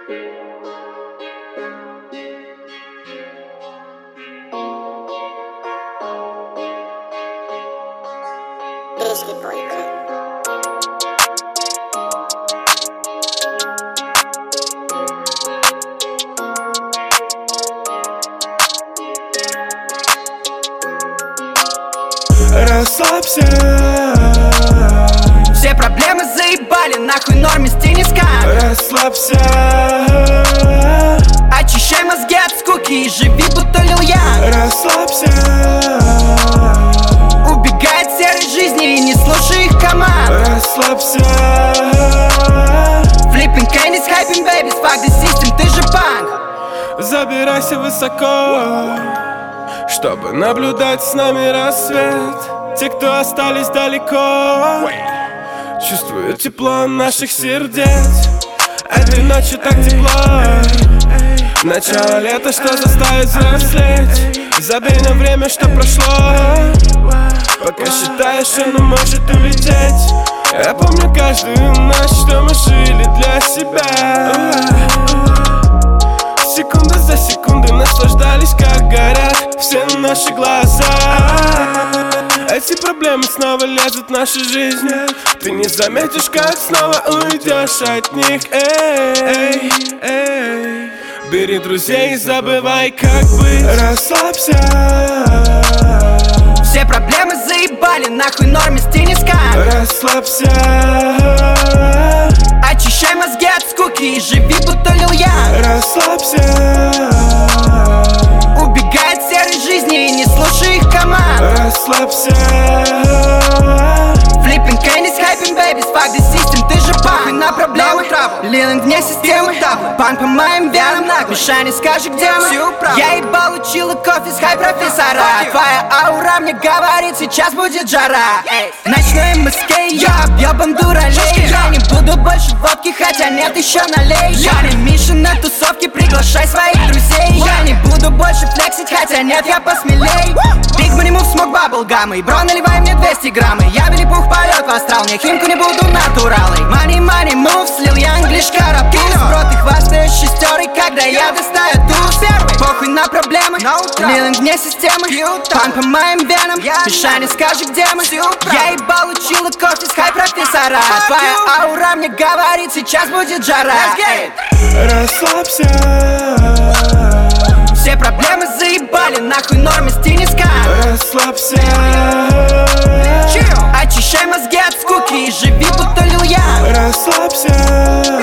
Расслабься. Все проблемы заебали, нахуй нормисти не скам. Расслабься. Очищай мозги от скуки и живи, будто Лил Янг. Расслабься. Убегай от серой жизни и не слушай их команд. Расслабься. Flipping candies, hyping babies, fuck the system, ты же панк. Забирайся высоко, чтобы наблюдать с нами рассвет. Те, кто остались далеко, чувствуют тепло наших сердец. Этой ночью так тепло. Начало лета, что заставит взрослеть. Забей на время, что прошло. Пока считаешь, оно может улететь. Я помню каждую ночь, что мы жили для себя. Секунда за секундой наслаждались, как горят все наши глаза. Эти проблемы снова лезут в нашу жизнь. Ты не заметишь, как снова уйдешь от них. Эй, эй. Бери друзей и забывай, как быть. Расслабься. Все проблемы заебали, нахуй нормисти не скам. Расслабься. Очищай мозги от скуки и живи, будто Лил Янг. Расслабься. Убегай от серой жизни и не слушай их команд. Расслабься. Flipping candies, hyping babies, fuck the system, ты же панк. На проблемы Лилинг вне системы. Панк по моим венам, Миша не скажет, где мы. Я ебал, учила кофе с хай-профессора. Твоя аура мне говорит, сейчас будет жара. Ночной МСК, я объебан дуралей. Я не буду больше водки, хотя нет еще налей. Я не Миша на тусовке, приглашай своих друзей. Я не буду больше флексить, хотя нет, я посмелей. Big money move, смог баблгамы. Бро, наливай мне 200 граммы. Я Вилли-Пух полет в астрал, не химку, не буду натуралой. Money, money moves, Лил Янг лишь карапуз. Бро, ты хвастаешь шестерой, когда я достаю туз. Похуй на проблемы, Лилинг вне системы. Панк по моим венам, Миша не скажет, где мы. Я ебал, учила кофе с хай-профессора. Твоя аура мне говорит, сейчас будет жара. Расслабься. Все проблемы заебали, нахуй нормисти не скам. Расслабься. Очищай мозги от скуки и живи, будто Лил Янг. Расслабься.